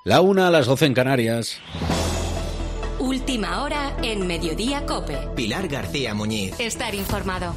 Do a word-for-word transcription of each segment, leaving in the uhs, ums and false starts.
La una a las doce en Canarias. Última hora en Mediodía COPE. Pilar García Muñiz. Estar informado.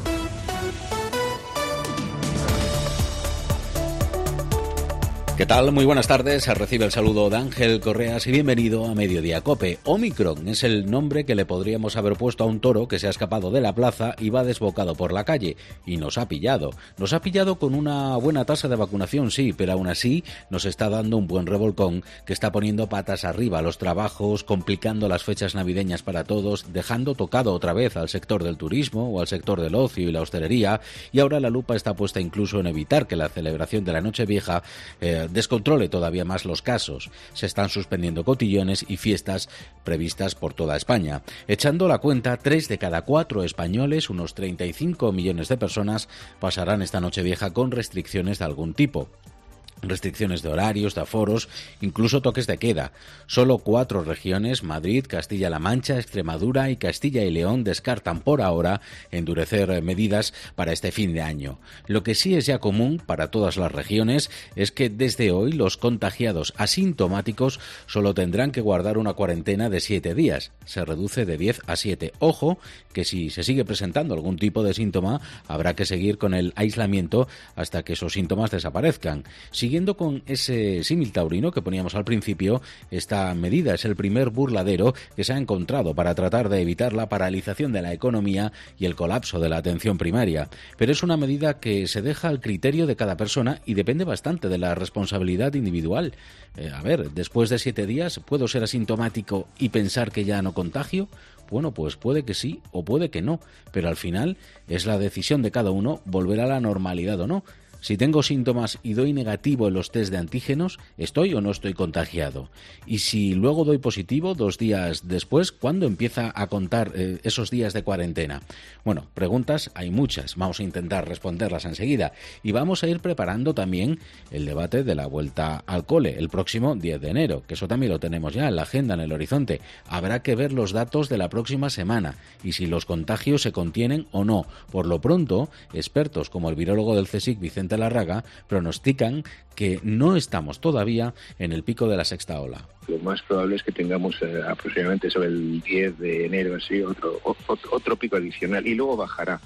¿Qué tal? Muy buenas tardes. Recibe el saludo de Ángel Correas y bienvenido a Mediodía COPE. Omicron es el nombre que le podríamos haber puesto a un toro que se ha escapado de la plaza y va desbocado por la calle. Y nos ha pillado. Nos ha pillado con una buena tasa de vacunación, sí, pero aún así nos está dando un buen revolcón que está poniendo patas arriba a los trabajos, complicando las fechas navideñas para todos, dejando tocado otra vez al sector del turismo o al sector del ocio y la hostelería. Y ahora la lupa está puesta incluso en evitar que la celebración de la Nochevieja eh, descontrole todavía más los casos. Se están suspendiendo cotillones y fiestas previstas por toda España. Echando la cuenta, tres de cada cuatro españoles, unos treinta y cinco millones de personas, pasarán esta Nochevieja con restricciones de algún tipo. Restricciones de horarios, de aforos, incluso toques de queda. Solo cuatro regiones, Madrid, Castilla-La Mancha, Extremadura y Castilla y León, descartan por ahora endurecer medidas para este fin de año. Lo que sí es ya común para todas las regiones es que desde hoy los contagiados asintomáticos solo tendrán que guardar una cuarentena de siete días. Se reduce de diez a siete. Ojo, que si se sigue presentando algún tipo de síntoma, habrá que seguir con el aislamiento hasta que esos síntomas desaparezcan. Si Siguiendo con ese símil taurino que poníamos al principio, esta medida es el primer burladero que se ha encontrado para tratar de evitar la paralización de la economía y el colapso de la atención primaria. Pero es una medida que se deja al criterio de cada persona y depende bastante de la responsabilidad individual. Eh, a ver, después de siete días, ¿puedo ser asintomático y pensar que ya no contagio? Bueno, pues puede que sí o puede que no, pero al final es la decisión de cada uno volver a la normalidad o no. Si tengo síntomas y doy negativo en los test de antígenos, ¿estoy o no estoy contagiado? Y si luego doy positivo dos días después, ¿cuándo empieza a contar eh, esos días de cuarentena? Bueno, preguntas hay muchas, vamos a intentar responderlas enseguida. Y vamos a ir preparando también el debate de la vuelta al cole el próximo diez de enero, que eso también lo tenemos ya en la agenda, en el horizonte. Habrá que ver los datos de la próxima semana y si los contagios se contienen o no. Por lo pronto, expertos como el virólogo del CSIC, Vicente Larraga, pronostican que no estamos todavía en el pico de la sexta ola. Lo más probable es que tengamos eh, aproximadamente sobre el diez de enero así otro, otro, otro pico adicional y luego bajará.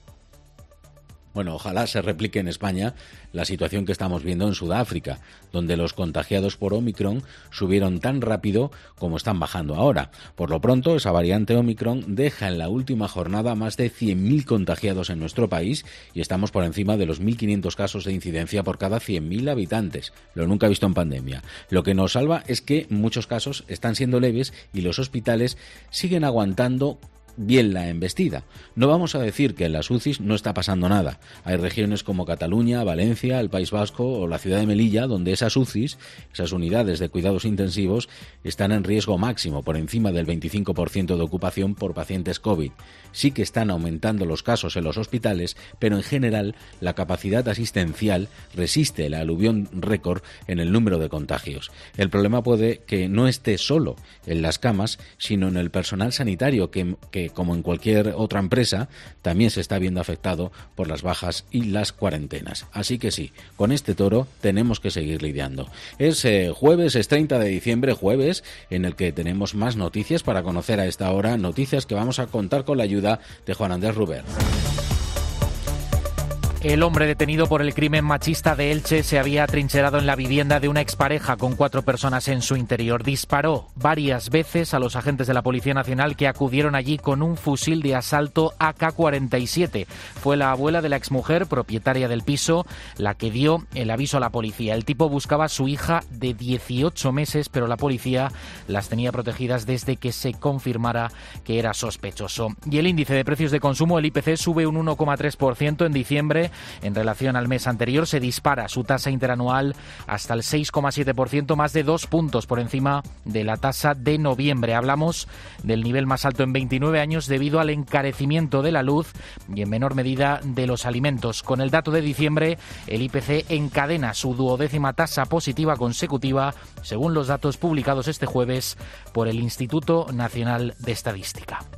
Bueno, ojalá se replique en España la situación que estamos viendo en Sudáfrica, donde los contagiados por Omicron subieron tan rápido como están bajando ahora. Por lo pronto, esa variante Omicron deja en la última jornada más de cien mil contagiados en nuestro país y estamos por encima de los mil quinientos casos de incidencia por cada cien mil habitantes, lo nunca visto en pandemia. Lo que nos salva es que muchos casos están siendo leves y los hospitales siguen aguantando bien la embestida. No vamos a decir que en las U C Is no está pasando nada. Hay regiones como Cataluña, Valencia, el País Vasco o la ciudad de Melilla donde esas U C Is, esas unidades de cuidados intensivos, están en riesgo máximo, por encima del veinticinco por ciento de ocupación por pacientes COVID. Sí que están aumentando los casos en los hospitales, pero en general la capacidad asistencial resiste la aluvión récord en el número de contagios. El problema puede que no esté solo en las camas, sino en el personal sanitario que, que como en cualquier otra empresa, también se está viendo afectado por las bajas y las cuarentenas. Así que sí, con este toro tenemos que seguir lidiando. Es eh, jueves, es treinta de diciembre, jueves, en el que tenemos más noticias para conocer a esta hora, noticias que vamos a contar con la ayuda de Juan Andrés Ruber. El hombre detenido por el crimen machista de Elche se había atrincherado en la vivienda de una expareja con cuatro personas en su interior. Disparó varias veces a los agentes de la Policía Nacional que acudieron allí con un fusil de asalto A K cuarenta y siete. Fue la abuela de la exmujer, propietaria del piso, la que dio el aviso a la policía. El tipo buscaba a su hija de dieciocho meses, pero la policía las tenía protegidas desde que se confirmara que era sospechoso. Y el índice de precios de consumo, el I P C, sube un uno coma tres por ciento en diciembre. En relación al mes anterior, se dispara su tasa interanual hasta el seis coma siete por ciento, más de dos puntos por encima de la tasa de noviembre. Hablamos del nivel más alto en veintinueve años debido al encarecimiento de la luz y en menor medida de los alimentos. Con el dato de diciembre, el I P C encadena su duodécima tasa positiva consecutiva, según los datos publicados este jueves por el Instituto Nacional de Estadística.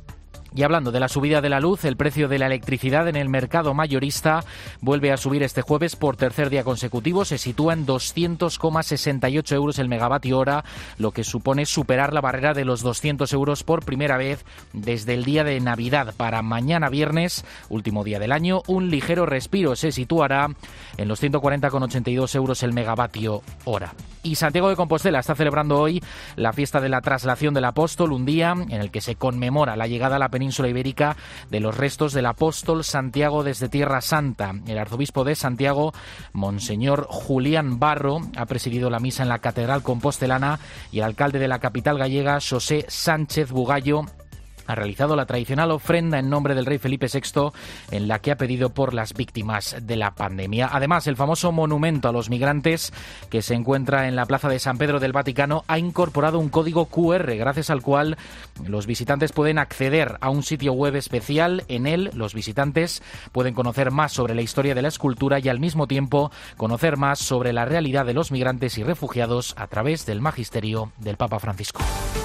Y hablando de la subida de la luz, el precio de la electricidad en el mercado mayorista vuelve a subir este jueves por tercer día consecutivo. Se sitúa en doscientos coma sesenta y ocho euros el megavatio hora, lo que supone superar la barrera de los doscientos euros por primera vez desde el día de Navidad. Para mañana viernes, último día del año, un ligero respiro. Se situará en los ciento cuarenta coma ochenta y dos euros el megavatio hora. Y Santiago de Compostela está celebrando hoy la fiesta de la Traslación del Apóstol, un día en el que se conmemora la llegada a la península ibérica de los restos del apóstol Santiago desde Tierra Santa. El arzobispo de Santiago, Monseñor Julián Barro, ha presidido la misa en la Catedral Compostelana y el alcalde de la capital gallega, José Sánchez Bugallo, ha realizado la tradicional ofrenda en nombre del rey Felipe sexto, en la que ha pedido por las víctimas de la pandemia. Además, el famoso monumento a los migrantes, que se encuentra en la Plaza de San Pedro del Vaticano, ha incorporado un código cu erre, gracias al cual los visitantes pueden acceder a un sitio web especial. En él, los visitantes pueden conocer más sobre la historia de la escultura y, al mismo tiempo, conocer más sobre la realidad de los migrantes y refugiados a través del magisterio del Papa Francisco.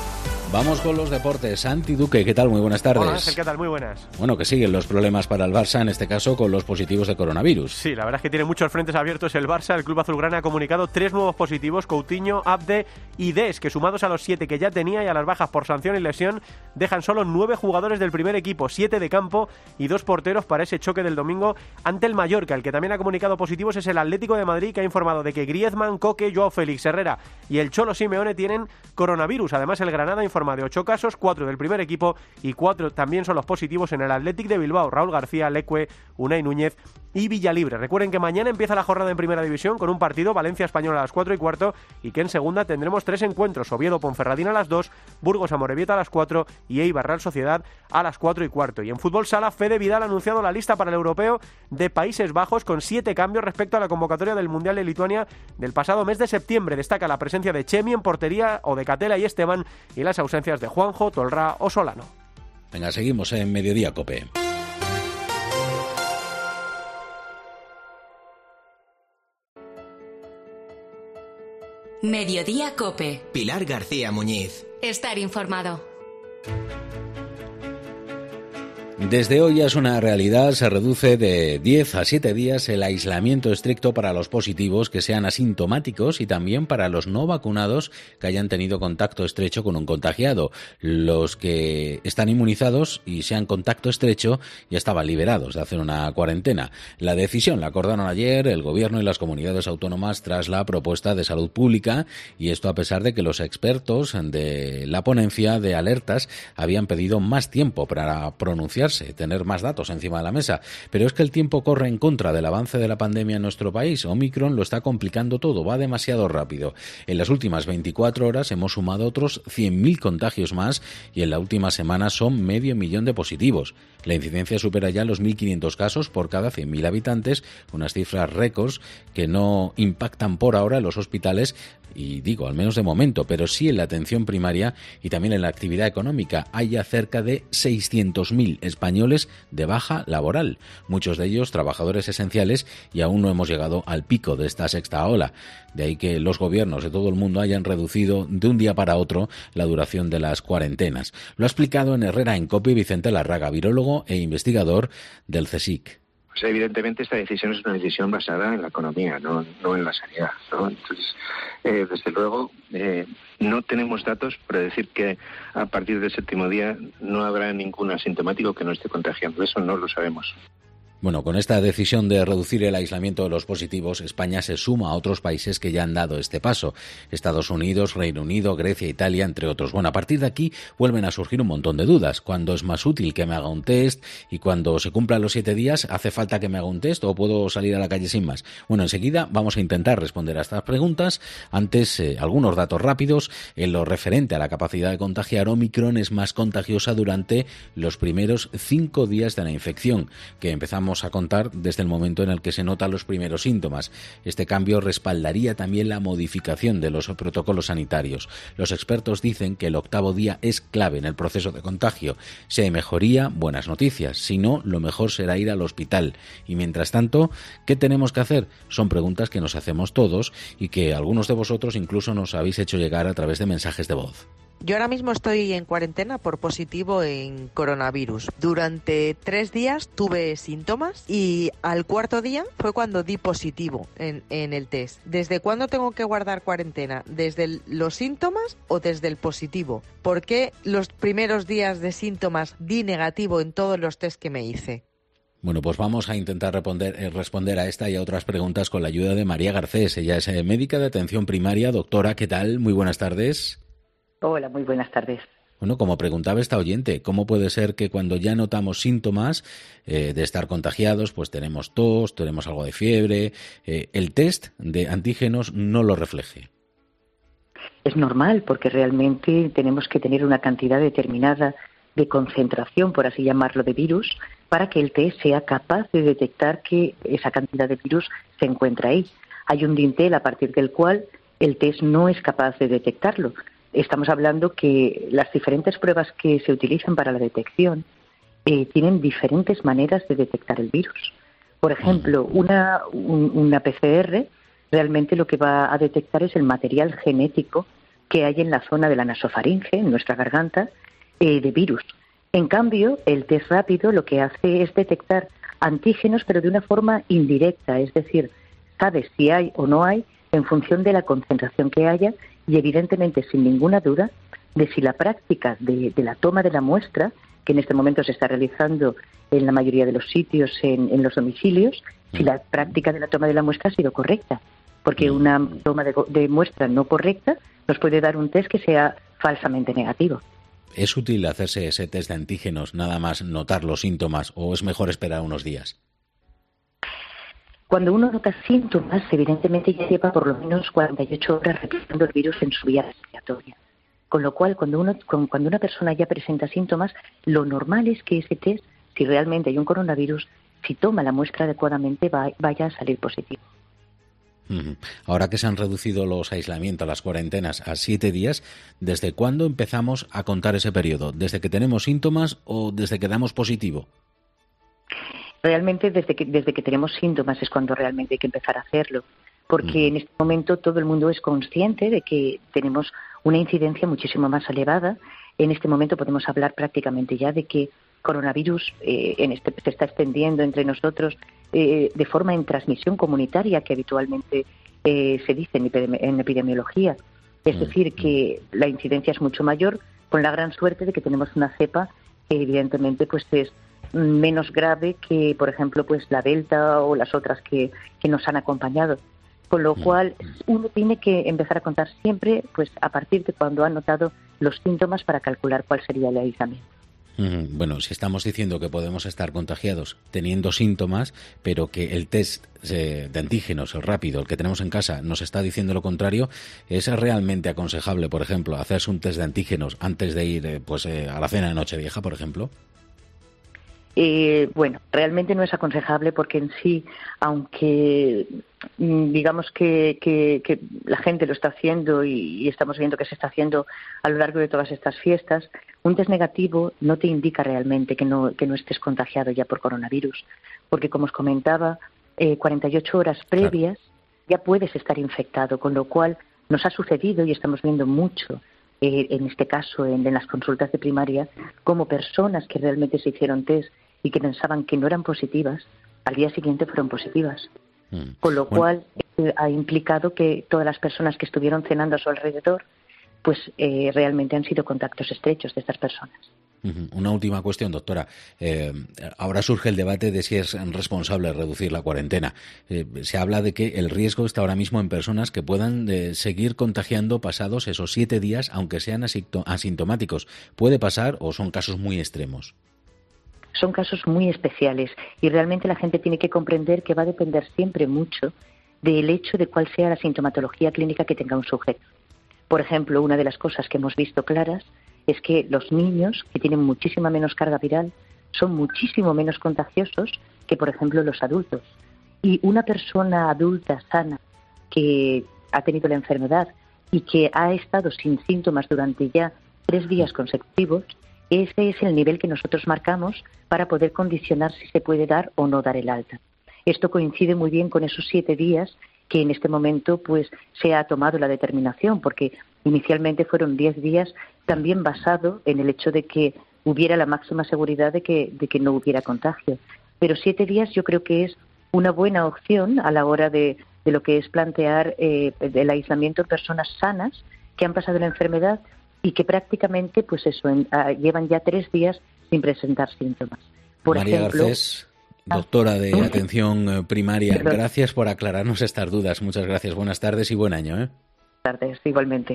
Vamos con los deportes. Santi Duque, ¿qué tal? Muy buenas tardes. Hola Ángel, ¿qué tal? Muy buenas. Bueno, que siguen los problemas para el Barça, en este caso con los positivos de coronavirus. Sí, la verdad es que tiene muchos frentes abiertos el Barça. El club azulgrana ha comunicado tres nuevos positivos: Coutinho, Abde y Des, que sumados a los siete que ya tenía y a las bajas por sanción y lesión, dejan solo nueve jugadores del primer equipo, siete de campo y dos porteros para ese choque del domingo ante el Mallorca. El que también ha comunicado positivos es el Atlético de Madrid, que ha informado de que Griezmann, Coque, Joao Félix, Herrera y el Cholo Simeone tienen coronavirus. Además, el Granada informa de ocho casos, cuatro del primer equipo y cuatro también son los positivos en el Athletic de Bilbao: Raúl García, Leque, Unai Núñez y Villalibre. Recuerden que mañana empieza la jornada en Primera División con un partido, Valencia Español a las cuatro y cuarto, y que en Segunda tendremos tres encuentros: Oviedo Ponferradina a las dos, Burgos Amorebieta a las cuatro y Eibar Real Sociedad a las cuatro y cuarto. Y en fútbol sala, Fede Vidal ha anunciado la lista para el Europeo de Países Bajos con siete cambios respecto a la convocatoria del Mundial de Lituania del pasado mes de septiembre. Destaca la presencia de Chemi en portería, o de Catela y Esteban, y las ausencias de Juanjo, Tolrá o Solano. Venga, seguimos en Mediodía Cope. Mediodía Cope. Pilar García Muñiz. Estar informado. Desde hoy ya es una realidad, se reduce de diez a siete días el aislamiento estricto para los positivos que sean asintomáticos y también para los no vacunados que hayan tenido contacto estrecho con un contagiado. Los que están inmunizados y sean contacto estrecho ya estaban liberados de hacer una cuarentena. La decisión la acordaron ayer el Gobierno y las comunidades autónomas tras la propuesta de Salud Pública, y esto a pesar de que los expertos de la ponencia de alertas habían pedido más tiempo para pronunciarse, tener más datos encima de la mesa. Pero es que el tiempo corre en contra del avance de la pandemia en nuestro país. Omicron lo está complicando todo, va demasiado rápido. En las últimas veinticuatro horas hemos sumado otros cien mil contagios más y en la última semana son medio millón de positivos. La incidencia supera ya los mil quinientos casos por cada cien mil habitantes, unas cifras récords que no impactan por ahora en los hospitales, y digo, al menos de momento, pero sí en la atención primaria y también en la actividad económica. Hay ya cerca de seiscientos mil españoles de baja laboral, muchos de ellos trabajadores esenciales, y aún no hemos llegado al pico de esta sexta ola. De ahí que los gobiernos de todo el mundo hayan reducido de un día para otro la duración de las cuarentenas. Lo ha explicado en Herrera en COPE Vicente Larraga, virólogo e investigador del CSIC. Pues evidentemente esta decisión es una decisión basada en la economía, no, no en la sanidad, ¿no? Entonces, eh, desde luego, eh, no tenemos datos para decir que a partir del séptimo día no habrá ningún asintomático que no esté contagiando. Eso no lo sabemos. Bueno, con esta decisión de reducir el aislamiento de los positivos, España se suma a otros países que ya han dado este paso. Estados Unidos, Reino Unido, Grecia, Italia, entre otros. Bueno, a partir de aquí vuelven a surgir un montón de dudas. ¿Cuándo es más útil que me haga un test? Y cuando se cumplan los siete días, ¿hace falta que me haga un test o puedo salir a la calle sin más? Bueno, enseguida vamos a intentar responder a estas preguntas. Antes, eh, algunos datos rápidos. En lo referente a la capacidad de contagiar, Omicron es más contagiosa durante los primeros cinco días de la infección, que empezamos a contar desde el momento en el que se notan los primeros síntomas. Este cambio respaldaría también la modificación de los protocolos sanitarios. Los expertos dicen que el octavo día es clave en el proceso de contagio. Si hay mejoría, buenas noticias. Si no, lo mejor será ir al hospital. Y mientras tanto, ¿qué tenemos que hacer? Son preguntas que nos hacemos todos y que algunos de vosotros incluso nos habéis hecho llegar a través de mensajes de voz. Yo ahora mismo estoy en cuarentena por positivo en coronavirus. Durante tres días tuve síntomas y al cuarto día fue cuando di positivo en, en el test. ¿Desde cuándo tengo que guardar cuarentena? ¿Desde el, los síntomas o desde el positivo? ¿Por qué los primeros días de síntomas di negativo en todos los test que me hice? Bueno, pues vamos a intentar responder, eh, responder a esta y a otras preguntas con la ayuda de María Garcés. Ella es eh, médica de atención primaria. Doctora, ¿qué tal? Muy buenas tardes. Hola, muy buenas tardes. Bueno, como preguntaba esta oyente, ¿cómo puede ser que cuando ya notamos síntomas eh, de estar contagiados, pues tenemos tos, tenemos algo de fiebre, eh, el test de antígenos no lo refleje? Es normal, porque realmente tenemos que tener una cantidad determinada de concentración, por así llamarlo, de virus, para que el test sea capaz de detectar que esa cantidad de virus se encuentra ahí. Hay un dintel a partir del cual el test no es capaz de detectarlo. Estamos hablando que las diferentes pruebas que se utilizan para la detección eh, tienen diferentes maneras de detectar el virus. Por ejemplo, una, un, una P C R realmente lo que va a detectar es el material genético que hay en la zona de la nasofaringe, en nuestra garganta, eh, de virus. En cambio, el test rápido lo que hace es detectar antígenos, pero de una forma indirecta, es decir, sabe si hay o no hay en función de la concentración que haya y, evidentemente, sin ninguna duda, de si la práctica de, de la toma de la muestra, que en este momento se está realizando en la mayoría de los sitios en, en los domicilios, si la práctica de la toma de la muestra ha sido correcta. Porque una toma de, de muestra no correcta nos puede dar un test que sea falsamente negativo. ¿Es útil hacerse ese test de antígenos nada más notar los síntomas o es mejor esperar unos días? Cuando uno nota síntomas, evidentemente ya lleva por lo menos cuarenta y ocho horas replicando el virus en su vía respiratoria. Con lo cual, cuando, uno, cuando una persona ya presenta síntomas, lo normal es que ese test, si realmente hay un coronavirus, si toma la muestra adecuadamente, va, vaya a salir positivo. Ahora que se han reducido los aislamientos, las cuarentenas a siete días, ¿desde cuándo empezamos a contar ese periodo? ¿Desde que tenemos síntomas o desde que damos positivo? Realmente desde que, desde que tenemos síntomas es cuando realmente hay que empezar a hacerlo, porque en este momento todo el mundo es consciente de que tenemos una incidencia muchísimo más elevada. En este momento podemos hablar prácticamente ya de que coronavirus eh, en este, se está extendiendo entre nosotros eh, de forma en transmisión comunitaria, que habitualmente eh, se dice en, epidemi- en epidemiología. Es decir, que la incidencia es mucho mayor, con la gran suerte de que tenemos una cepa que evidentemente pues es menos grave que, por ejemplo, pues la Delta o las otras que, que nos han acompañado. Con lo cual, uno tiene que empezar a contar siempre pues a partir de cuando ha notado los síntomas para calcular cuál sería el aislamiento. Bueno, si estamos diciendo que podemos estar contagiados teniendo síntomas, pero que el test de antígenos, el rápido, el que tenemos en casa, nos está diciendo lo contrario, ¿es realmente aconsejable, por ejemplo, hacerse un test de antígenos antes de ir pues eh, a la cena de Nochevieja, por ejemplo? Eh, bueno, realmente no es aconsejable porque en sí, aunque digamos que, que, que la gente lo está haciendo y, y estamos viendo que se está haciendo a lo largo de todas estas fiestas, un test negativo no te indica realmente que no, que no estés contagiado ya por coronavirus, porque como os comentaba, eh, cuarenta y ocho horas previas ya puedes estar infectado, con lo cual nos ha sucedido y estamos viendo mucho eh, en este caso en, en las consultas de primaria, como personas que realmente se hicieron test y que pensaban que no eran positivas, al día siguiente fueron positivas. Mm. Con lo bueno. cual eh, ha implicado que todas las personas que estuvieron cenando a su alrededor, pues eh, realmente han sido contactos estrechos de estas personas. Una última cuestión, doctora. Eh, ahora surge el debate de si es responsable reducir la cuarentena. Eh, se habla de que el riesgo está ahora mismo en personas que puedan eh, seguir contagiando pasados esos siete días, aunque sean asintomáticos. ¿Puede pasar o son casos muy extremos? Son casos muy especiales y realmente la gente tiene que comprender que va a depender siempre mucho del hecho de cuál sea la sintomatología clínica que tenga un sujeto. Por ejemplo, una de las cosas que hemos visto claras es que los niños, que tienen muchísima menos carga viral, son muchísimo menos contagiosos que, por ejemplo, los adultos. Y una persona adulta sana que ha tenido la enfermedad y que ha estado sin síntomas durante ya tres días consecutivos, ese es el nivel que nosotros marcamos para poder condicionar si se puede dar o no dar el alta. Esto coincide muy bien con esos siete días que en este momento pues se ha tomado la determinación, porque Inicialmente fueron diez días, también basado en el hecho de que hubiera la máxima seguridad de que, de que no hubiera contagio. Pero siete días yo creo que es una buena opción a la hora de, de lo que es plantear eh, el aislamiento en personas sanas que han pasado la enfermedad y que prácticamente, pues eso, en, uh, llevan ya tres días sin presentar síntomas. Por María ejemplo, Garcés, doctora de ah, atención primaria, perdón. Gracias por aclararnos estas dudas. Muchas gracias. Buenas tardes y buen año, ¿eh? Buenas tardes, igualmente.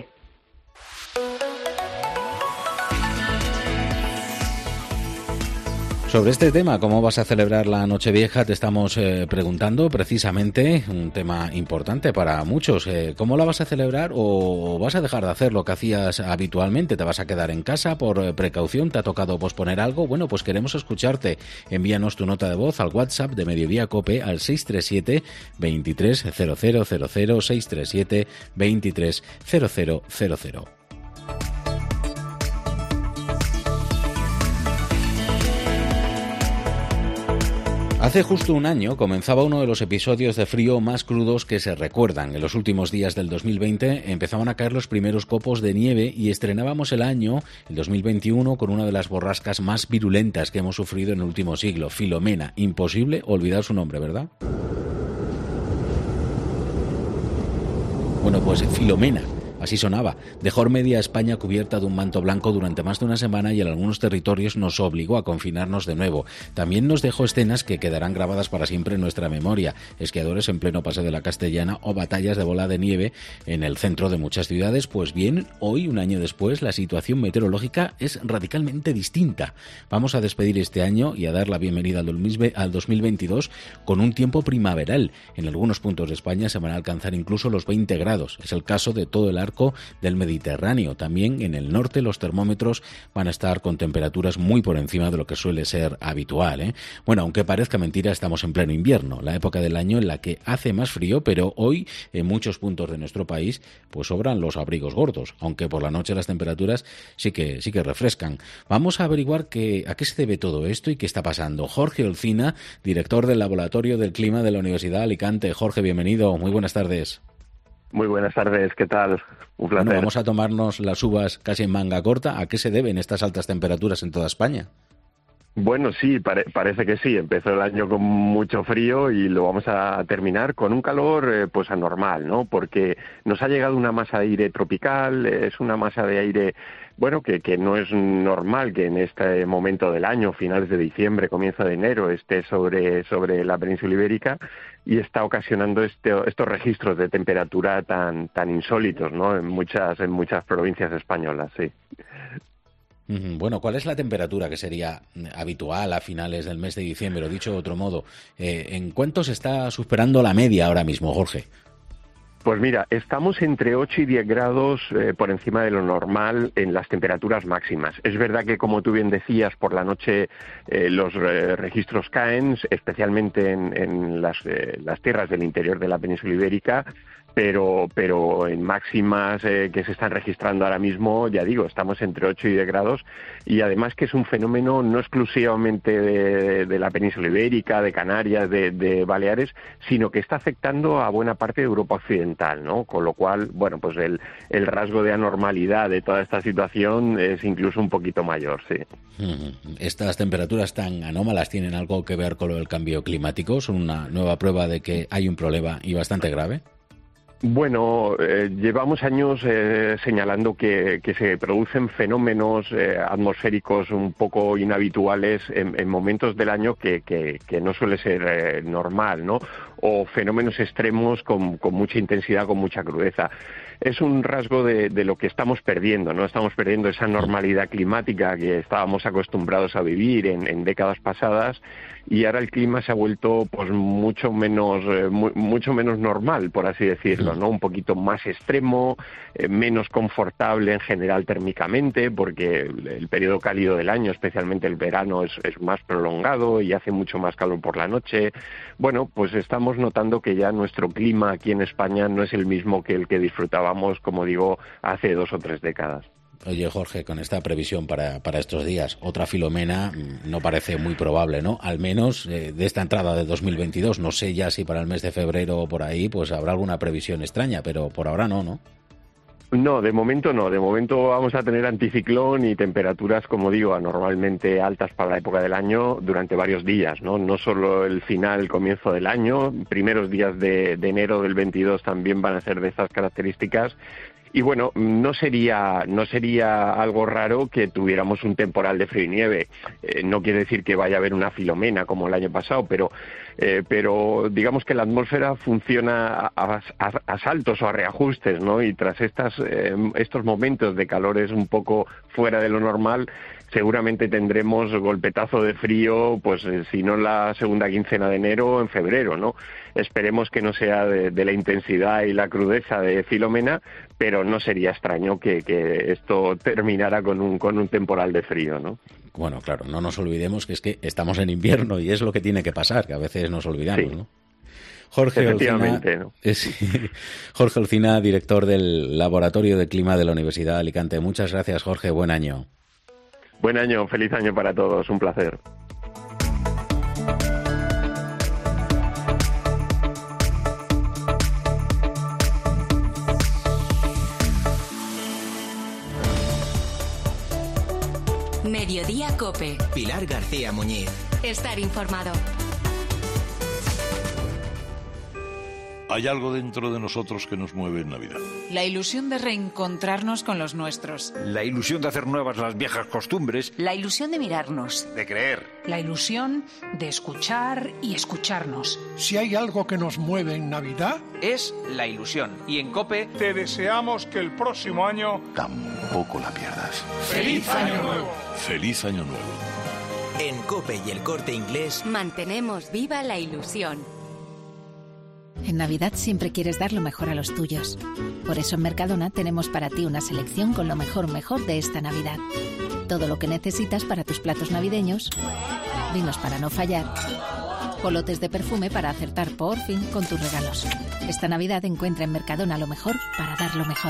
Sobre este tema, ¿cómo vas a celebrar la Nochevieja? Te estamos eh, preguntando precisamente, un tema importante para muchos. Eh, ¿Cómo la vas a celebrar o vas a dejar de hacer lo que hacías habitualmente? ¿Te vas a quedar en casa por eh, precaución? ¿Te ha tocado posponer algo? Bueno, pues queremos escucharte. Envíanos tu nota de voz al WhatsApp de Mediodía Cope al seis tres siete, veintitrés, cero cero cero cero, seis tres siete, veintitrés, cero cero cero cero. Hace justo un año comenzaba uno de los episodios de frío más crudos que se recuerdan. En los últimos días del dos mil veinte empezaban a caer los primeros copos de nieve y estrenábamos el año, el dos mil veintiuno, con una de las borrascas más virulentas que hemos sufrido en el último siglo, Filomena. Imposible olvidar su nombre, ¿verdad? Bueno, pues Filomena. Así sonaba. Dejó media España cubierta de un manto blanco durante más de una semana y en algunos territorios nos obligó a confinarnos de nuevo. También nos dejó escenas que quedarán grabadas para siempre en nuestra memoria. Esquiadores en pleno Paseo de la Castellana o batallas de bola de nieve en el centro de muchas ciudades. Pues bien, hoy, un año después, la situación meteorológica es radicalmente distinta. Vamos a despedir este año y a dar la bienvenida al dos mil veintidós con un tiempo primaveral. En algunos puntos de España se van a alcanzar incluso los veinte grados. Es el caso de todo el arco del Mediterráneo. También en el norte los termómetros van a estar con temperaturas muy por encima de lo que suele ser habitual, ¿eh? Bueno, aunque parezca mentira, estamos en pleno invierno, la época del año en la que hace más frío, pero hoy en muchos puntos de nuestro país pues sobran los abrigos gordos, aunque por la noche las temperaturas sí que sí que refrescan. Vamos a averiguar que, a qué se debe todo esto y qué está pasando. Jorge Olcina, director del Laboratorio del Clima de la Universidad de Alicante. Jorge, bienvenido. Muy buenas tardes. Muy buenas tardes, ¿qué tal? Un placer. Bueno, vamos a tomarnos las uvas casi en manga corta. ¿A qué se deben estas altas temperaturas en toda España? Bueno, sí, pare- parece que sí. Empezó el año con mucho frío y lo vamos a terminar con un calor eh, pues anormal, ¿no? Porque nos ha llegado una masa de aire tropical, es una masa de aire, bueno, que, que no es normal que en este momento del año, finales de diciembre, comienzo de enero, esté sobre, sobre la península ibérica y está ocasionando este, estos registros de temperatura tan, tan insólitos, ¿no? En muchas, en muchas provincias españolas, sí. Bueno, ¿cuál es la temperatura que sería habitual a finales del mes de diciembre? O dicho de otro modo, eh, ¿en cuánto se está superando la media ahora mismo, Jorge? Pues mira, estamos entre ocho y diez grados eh, por encima de lo normal en las temperaturas máximas. Es verdad que, como tú bien decías, por la noche eh, los eh, registros caen, especialmente en, en las, eh, las tierras del interior de la península ibérica, pero pero en máximas eh, que se están registrando ahora mismo, ya digo, estamos entre ocho y diez grados, y además que es un fenómeno no exclusivamente de, de la península ibérica, de Canarias, de, de Baleares, sino que está afectando a buena parte de Europa occidental, ¿no? Con lo cual, bueno, pues el, el rasgo de anormalidad de toda esta situación es incluso un poquito mayor, sí. ¿Estas temperaturas tan anómalas tienen algo que ver con lo del cambio climático? ¿Son una nueva prueba de que hay un problema y bastante grave? Bueno, eh, llevamos años eh, señalando que, que se producen fenómenos eh, atmosféricos un poco inhabituales en, en momentos del año que, que, que no suele ser eh, normal, ¿no? O fenómenos extremos con, con mucha intensidad, con mucha crudeza. Es un rasgo de, de lo que estamos perdiendo, ¿no? Estamos perdiendo esa normalidad climática que estábamos acostumbrados a vivir en, en décadas pasadas, y ahora el clima se ha vuelto pues mucho menos eh, mu- mucho menos normal, por así decirlo, ¿no? Un poquito más extremo, eh, menos confortable en general térmicamente, porque el, el periodo cálido del año, especialmente el verano, es, es más prolongado y hace mucho más calor por la noche. Bueno, pues estamos notando que ya nuestro clima aquí en España no es el mismo que el que disfrutábamos, como digo, hace dos o tres décadas. Oye, Jorge, con esta previsión para, para estos días, otra Filomena no parece muy probable, ¿no? Al menos eh, de esta entrada de dos mil veintidós. No sé ya si para el mes de febrero o por ahí pues habrá alguna previsión extraña, pero por ahora no, ¿no? No, de momento no. De momento vamos a tener anticiclón y temperaturas, como digo, anormalmente altas para la época del año durante varios días, ¿no? No solo el final, el comienzo del año, primeros días de, de enero del veintidós también van a ser de esas características. Y bueno, no sería no sería algo raro que tuviéramos un temporal de frío y nieve. Eh, no quiere decir que vaya a haber una filomena como el año pasado, pero eh, pero digamos que la atmósfera funciona a, a, a saltos o a reajustes, ¿no? Y tras estas eh, estos momentos de calores un poco fuera de lo normal, seguramente tendremos golpetazo de frío, pues eh, si no en la segunda quincena de enero, en febrero, ¿no? Esperemos que no sea de, de la intensidad y la crudeza de Filomena, pero no sería extraño que, que esto terminara con un con un temporal de frío, ¿no? Bueno, claro, no nos olvidemos que es que estamos en invierno y es lo que tiene que pasar, que a veces nos olvidamos, sí. ¿no? Jorge Olcina, ¿no? es, Jorge Olcina, director del Laboratorio de Clima de la Universidad de Alicante. Muchas gracias, Jorge. Buen año. Buen año, feliz año para todos. Un placer. Mediodía COPE. Pilar García Muñiz. Estar informado. Hay algo dentro de nosotros que nos mueve en Navidad. La ilusión de reencontrarnos con los nuestros. La ilusión de hacer nuevas las viejas costumbres. La ilusión de mirarnos. De creer. La ilusión de escuchar y escucharnos. Si hay algo que nos mueve en Navidad, es la ilusión. Y en COPE te deseamos que el próximo año tampoco la pierdas. ¡Feliz Año Nuevo! ¡Feliz Año Nuevo! En COPE y El Corte Inglés mantenemos viva la ilusión. En Navidad siempre quieres dar lo mejor a los tuyos. Por eso en Mercadona tenemos para ti una selección con lo mejor mejor de esta Navidad. Todo lo que necesitas para tus platos navideños, vinos para no fallar, o lotes de perfume para acertar por fin con tus regalos. Esta Navidad encuentra en Mercadona lo mejor para dar lo mejor.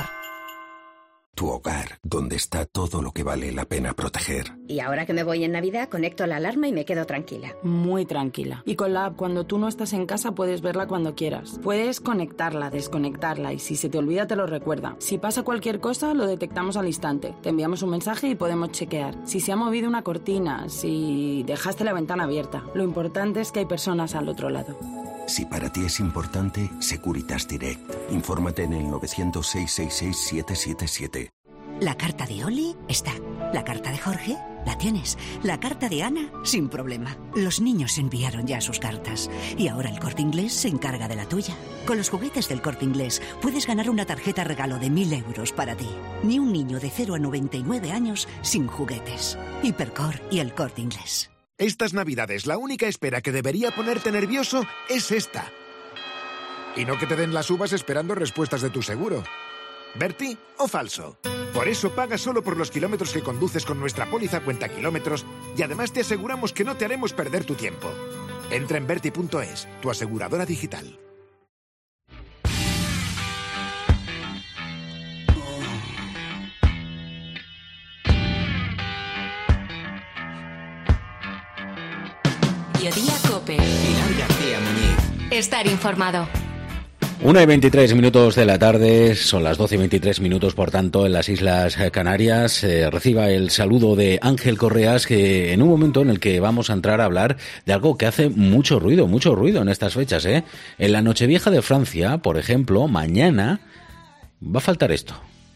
Tu hogar, donde está todo lo que vale la pena proteger. Y ahora que me voy en Navidad, conecto la alarma y me quedo tranquila. Muy tranquila. Y con la app, cuando tú no estás en casa, puedes verla cuando quieras. Puedes conectarla, desconectarla y si se te olvida te lo recuerda. Si pasa cualquier cosa, lo detectamos al instante. Te enviamos un mensaje y podemos chequear. Si se ha movido una cortina, si dejaste la ventana abierta. Lo importante es que hay personas al otro lado. Si para ti es importante, Securitas Direct. Infórmate en el novecientos seis seis seis siete siete siete. La carta de Oli está. La carta de Jorge la tienes. La carta de Ana, sin problema. Los niños enviaron ya sus cartas. Y ahora el Corte Inglés se encarga de la tuya. Con los juguetes del Corte Inglés puedes ganar una tarjeta regalo de mil euros para ti. Ni un niño de cero a noventa y nueve años sin juguetes. Hipercor y el Corte Inglés. Estas Navidades, la única espera que debería ponerte nervioso es esta. Y no que te den las uvas esperando respuestas de tu seguro. ¿Berti o falso? Por eso paga solo por los kilómetros que conduces con nuestra póliza cuenta kilómetros y además te aseguramos que no te haremos perder tu tiempo. Entra en Berti punto es, tu aseguradora digital. Mediodía COPE. Pilar García Muñiz. Estar informado. Una y veintitrés minutos de la tarde, son las doce y veintitrés minutos, por tanto, en las Islas Canarias. Eh, reciba el saludo de Ángel Correas, que en un momento en el que vamos a entrar a hablar de algo que hace mucho ruido, mucho ruido en estas fechas, ¿eh? En la Nochevieja de Francia, por ejemplo, mañana va a faltar esto.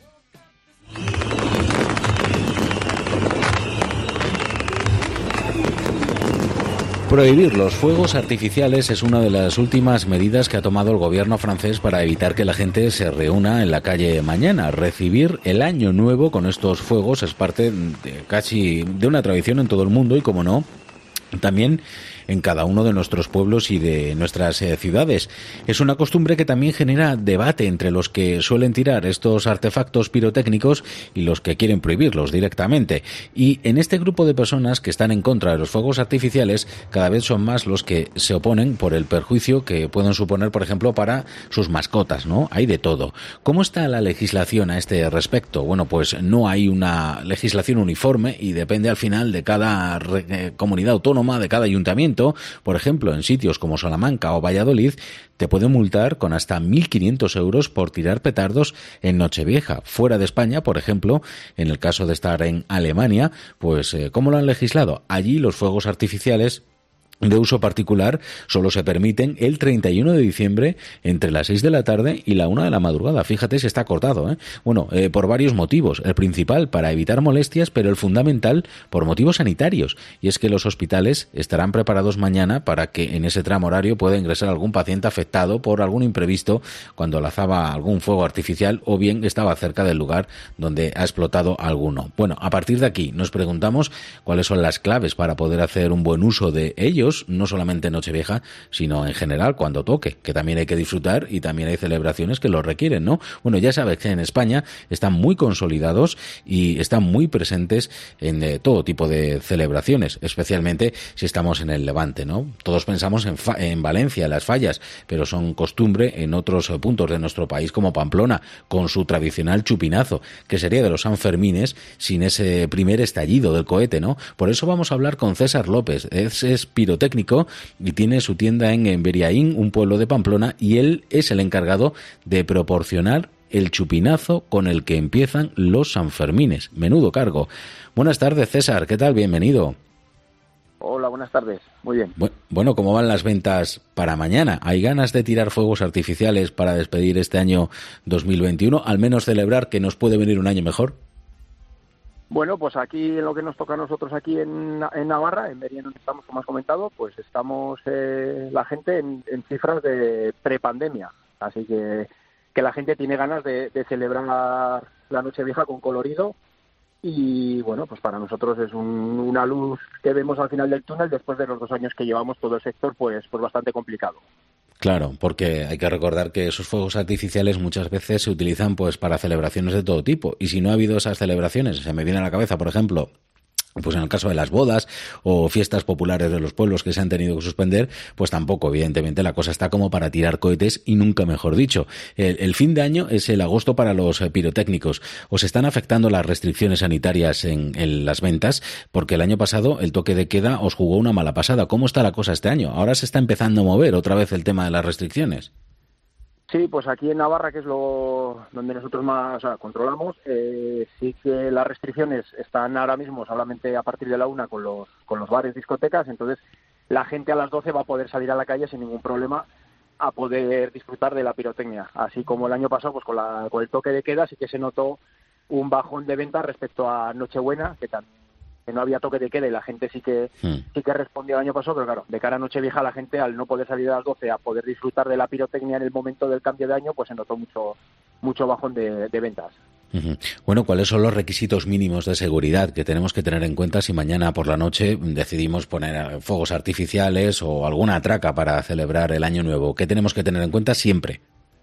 Prohibir los fuegos artificiales es una de las últimas medidas que ha tomado el gobierno francés para evitar que la gente se reúna en la calle mañana. Recibir el año nuevo con estos fuegos es parte de casi de una tradición en todo el mundo y, como no, también en cada uno de nuestros pueblos y de nuestras eh, ciudades. Es una costumbre que también genera debate entre los que suelen tirar estos artefactos pirotécnicos y los que quieren prohibirlos directamente. Y en este grupo de personas que están en contra de los fuegos artificiales, cada vez son más los que se oponen por el perjuicio que pueden suponer, por ejemplo, para sus mascotas, ¿no? Hay de todo. ¿Cómo está la legislación a este respecto? Bueno, pues no hay una legislación uniforme y depende al final de cada re- comunidad autónoma, de cada ayuntamiento. ayuntamiento, por ejemplo, en sitios como Salamanca o Valladolid, te puede multar con hasta mil quinientos euros por tirar petardos en Nochevieja. Fuera de España, por ejemplo, en el caso de estar en Alemania, pues eh, ¿cómo lo han legislado? Allí los fuegos artificiales de uso particular solo se permiten el treinta y uno de diciembre entre las seis de la tarde y la una de la madrugada. Fíjate si está cortado, ¿eh? Bueno, eh, por varios motivos. El principal, para evitar molestias, pero el fundamental, por motivos sanitarios. Y es que los hospitales estarán preparados mañana para que en ese tramo horario pueda ingresar algún paciente afectado por algún imprevisto cuando lanzaba algún fuego artificial o bien estaba cerca del lugar donde ha explotado alguno. Bueno, a partir de aquí nos preguntamos cuáles son las claves para poder hacer un buen uso de ellos, no solamente en Nochevieja, sino en general cuando toque, que también hay que disfrutar y también hay celebraciones que lo requieren, ¿no? Bueno, ya sabes que en España están muy consolidados y están muy presentes en eh, todo tipo de celebraciones, especialmente si estamos en el Levante, ¿no? Todos pensamos en, fa- en Valencia, las fallas, pero son costumbre en otros eh, puntos de nuestro país como Pamplona, con su tradicional chupinazo, que sería de los Sanfermines sin ese primer estallido del cohete, ¿no? Por eso vamos a hablar con César López, es, es pirotécnico y tiene su tienda en, en Beriaín, un pueblo de Pamplona, y él es el encargado de proporcionar el chupinazo con el que empiezan los Sanfermines. Menudo cargo. Buenas tardes, César, ¿qué tal? Bienvenido. Hola, buenas tardes. Muy bien. Bueno, ¿cómo van las ventas para mañana? ¿Hay ganas de tirar fuegos artificiales para despedir este año dos mil veintiuno? Al menos celebrar que nos puede venir un año mejor. Bueno, pues aquí en lo que nos toca a nosotros aquí en, en Navarra, en Berien, donde estamos, como has comentado, pues estamos eh, la gente en, en cifras de prepandemia. Así que, que la gente tiene ganas de, de celebrar la Nochevieja con colorido y, bueno, pues para nosotros es un, una luz que vemos al final del túnel después de los dos años que llevamos todo el sector, pues, pues bastante complicado. Claro, porque hay que recordar que esos fuegos artificiales muchas veces se utilizan pues para celebraciones de todo tipo. Y si no ha habido esas celebraciones, se me viene a la cabeza, por ejemplo, pues en el caso de las bodas o fiestas populares de los pueblos que se han tenido que suspender, pues tampoco, evidentemente, la cosa está como para tirar cohetes y nunca mejor dicho. El, el fin de año es el agosto para los pirotécnicos. ¿Os están afectando las restricciones sanitarias en, en las ventas? Porque el año pasado el toque de queda os jugó una mala pasada. ¿Cómo está la cosa este año? Ahora se está empezando a mover otra vez el tema de las restricciones. Sí, pues aquí en Navarra, que es lo donde nosotros más o sea, controlamos, eh, sí que las restricciones están ahora mismo solamente a partir de la una con los con los bares, discotecas, entonces la gente a las doce va a poder salir a la calle sin ningún problema a poder disfrutar de la pirotecnia. Así como el año pasado, pues con, la, con el toque de queda sí que se notó un bajón de ventas respecto a Nochebuena, que también que no había toque de queda y la gente sí que hmm. sí que respondió el año pasado, pero claro, de cara a Nochevieja la gente al no poder salir a las doce a poder disfrutar de la pirotecnia en el momento del cambio de año, pues se notó mucho mucho bajón de, de ventas. Uh-huh. Bueno, ¿cuáles son los requisitos mínimos de seguridad que tenemos que tener en cuenta si mañana por la noche decidimos poner fuegos artificiales o alguna atraca para celebrar el año nuevo? ¿Qué tenemos que tener en cuenta siempre?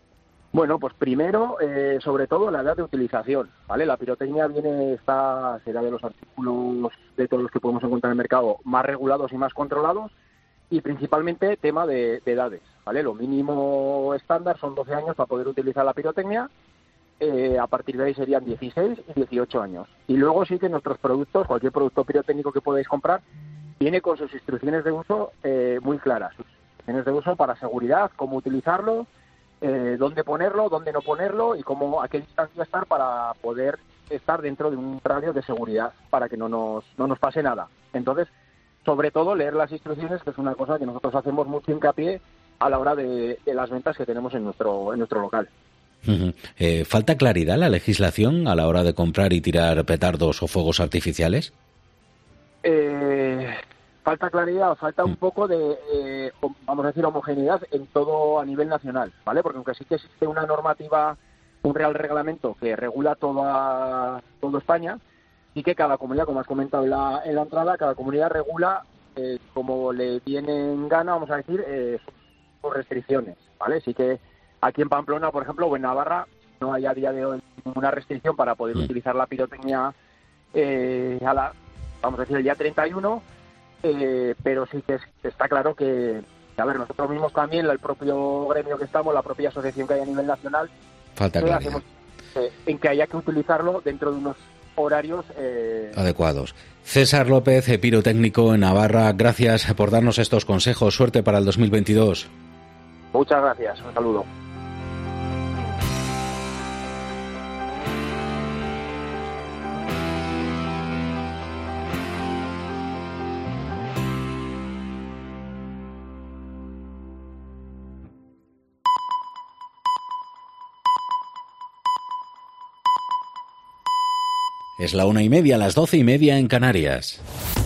Bueno, pues primero, eh, sobre todo, la edad de utilización, ¿vale? La pirotecnia viene, está, será de los artículos de todos los que podemos encontrar en el mercado más regulados y más controlados, y principalmente tema de, de edades, ¿vale? Lo mínimo estándar son doce años para poder utilizar la pirotecnia, eh, a partir de ahí serían dieciséis y dieciocho años. Y luego sí que nuestros productos, cualquier producto pirotécnico que podáis comprar, viene con sus instrucciones de uso eh, muy claras, sus instrucciones de uso para seguridad, cómo utilizarlo, Eh, dónde ponerlo, dónde no ponerlo y cómo a qué distancia estar para poder estar dentro de un radio de seguridad para que no nos no nos pase nada. Entonces, sobre todo leer las instrucciones, que es una cosa que nosotros hacemos mucho hincapié a la hora de, de las ventas que tenemos en nuestro en nuestro local. Uh-huh. Eh, ¿Falta claridad la legislación a la hora de comprar y tirar petardos o fuegos artificiales? Eh... Falta claridad, falta un poco de, eh, vamos a decir, homogeneidad en todo a nivel nacional, ¿vale? Porque aunque sí que existe una normativa, un real reglamento que regula toda, toda España, sí que cada comunidad, como has comentado en la, en la entrada, cada comunidad regula eh, como le viene en gana, vamos a decir, eh, sus restricciones, ¿vale? Sí que aquí en Pamplona, por ejemplo, o en Navarra, no hay a día de hoy ninguna restricción para poder sí. utilizar la pirotecnia eh, a la, vamos a decir, el día treinta y uno, Eh, pero sí que es, está claro que, a ver, nosotros mismos también, el propio gremio que estamos, la propia asociación que hay a nivel nacional, falta eh, hacemos, eh, en que haya que utilizarlo dentro de unos horarios eh... adecuados. César López, pirotécnico en Navarra, gracias por darnos estos consejos. Suerte para el dos mil veintidós. Muchas gracias, un saludo. Es la una y media, las doce y media en Canarias.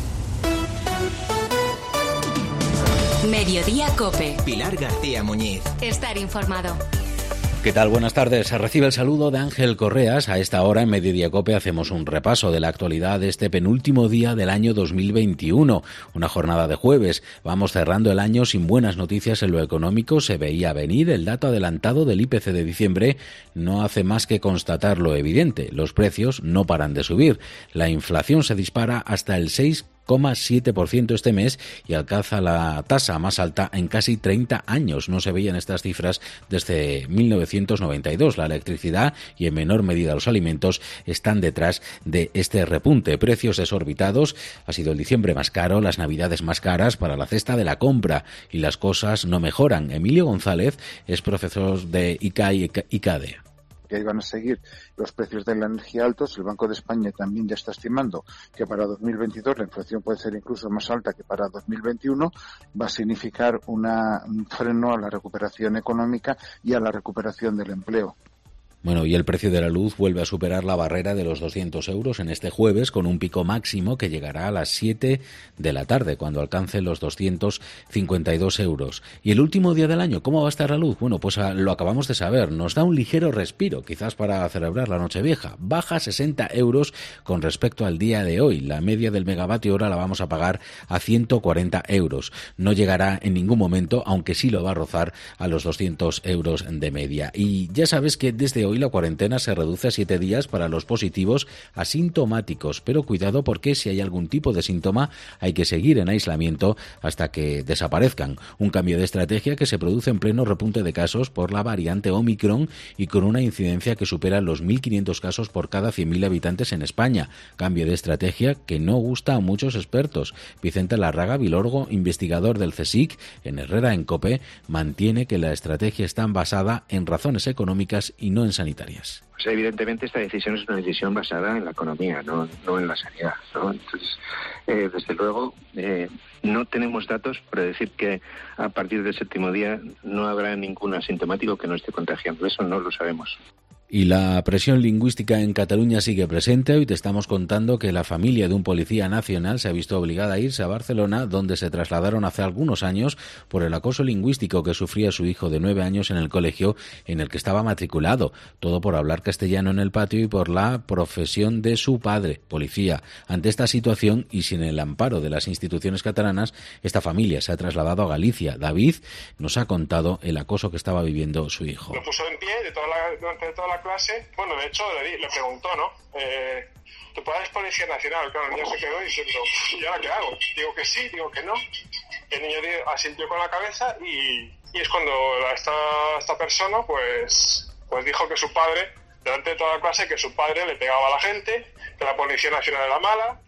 Mediodía COPE. Pilar García Muñiz. Estar informado. ¿Qué tal? Buenas tardes. Se recibe el saludo de Ángel Correas. A esta hora en Mediodía COPE hacemos un repaso de la actualidad de este penúltimo día del año dos mil veintiuno. Una jornada de jueves. Vamos cerrando el año sin buenas noticias en lo económico. Se veía venir. El dato adelantado del I P C de diciembre no hace más que constatar lo evidente. Los precios no paran de subir. La inflación se dispara hasta el seis coma siete por ciento este mes y alcanza la tasa más alta en casi treinta años. No se veían estas cifras desde mil novecientos noventa y dos. La electricidad y en menor medida los alimentos están detrás de este repunte. Precios desorbitados. Ha sido el diciembre más caro, las navidades más caras para la cesta de la compra y las cosas no mejoran. Emilio González es profesor de I C A y I C A D E. Que iban a seguir los precios de la energía altos. El Banco de España también ya está estimando que para dos mil veintidós la inflación puede ser incluso más alta que para dos mil veintiuno. Va a significar una, un freno a la recuperación económica y a la recuperación del empleo. Bueno, y el precio de la luz vuelve a superar la barrera de los doscientos euros en este jueves, con un pico máximo que llegará a las siete de la tarde, cuando alcance los doscientos cincuenta y dos euros. Y el último día del año, ¿cómo va a estar la luz? Bueno, pues a, lo acabamos de saber. Nos da un ligero respiro, quizás para celebrar la Nochevieja. Baja sesenta euros con respecto al día de hoy. La media del megavatio hora la vamos a pagar a ciento cuarenta euros. No llegará en ningún momento, aunque sí lo va a rozar a los doscientos euros de media. Y ya sabes que desde hoy Hoy la cuarentena se reduce a siete días para los positivos asintomáticos, pero cuidado porque si hay algún tipo de síntoma hay que seguir en aislamiento hasta que desaparezcan. Un cambio de estrategia que se produce en pleno repunte de casos por la variante Omicron y con una incidencia que supera los mil quinientos casos por cada cien mil habitantes en España. Cambio de estrategia que no gusta a muchos expertos. Vicente Larraga Vilorgo, investigador del CSIC en Herrera en COPE, mantiene que la estrategia está basada en razones económicas y no en sanitarias. Pues evidentemente esta decisión es una decisión basada en la economía, no, no en la sanidad, ¿no? Entonces, eh, desde luego, eh, no tenemos datos para decir que a partir del séptimo día no habrá ningún asintomático que no esté contagiando. Eso no lo sabemos. Y la presión lingüística en Cataluña sigue presente. Hoy te estamos contando que la familia de un policía nacional se ha visto obligada a irse a Barcelona, donde se trasladaron hace algunos años por el acoso lingüístico que sufría su hijo de nueve años en el colegio en el que estaba matriculado. Todo por hablar castellano en el patio y por la profesión de su padre, policía. Ante esta situación y sin el amparo de las instituciones catalanas, esta familia se ha trasladado a Galicia. David nos ha contado el acoso que estaba viviendo su hijo. Lo puso en pie de toda la, durante toda la clase. Bueno, de hecho le, le preguntó, ¿no? Eh, ¿tu padre es policía nacional? Claro, el niño se quedó diciendo, ¿y ahora qué hago? Digo que sí, digo que no. El niño asintió con la cabeza y, y es cuando esta, esta persona pues, pues dijo que su padre, delante de toda la clase, que su padre le pegaba a la gente, que la policía nacional era mala.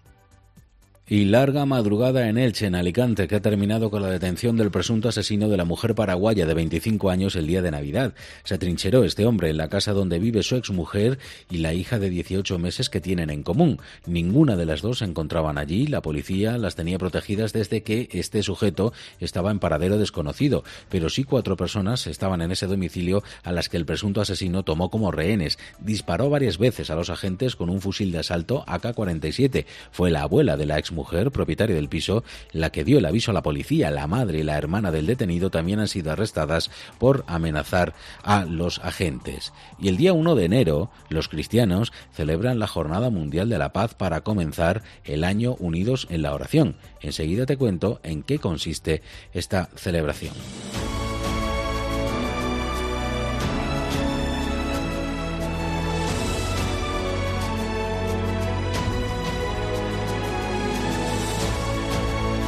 Y larga madrugada en Elche, en Alicante, que ha terminado con la detención del presunto asesino de la mujer paraguaya de veinticinco años el día de Navidad. Se atrincheró este hombre en la casa donde vive su exmujer y la hija de dieciocho meses que tienen en común. Ninguna de las dos se encontraban allí. La policía las tenía protegidas desde que este sujeto estaba en paradero desconocido, pero sí cuatro personas estaban en ese domicilio a las que el presunto asesino tomó como rehenes. Disparó varias veces a los agentes con un fusil de asalto A K cuarenta y siete. Fue la abuela de la exmujer mujer, propietaria del piso, la que dio el aviso a la policía. La madre y la hermana del detenido también han sido arrestadas por amenazar a los agentes. Y el día uno de enero, los cristianos celebran la Jornada Mundial de la Paz para comenzar el año unidos en la oración. Enseguida te cuento en qué consiste esta celebración.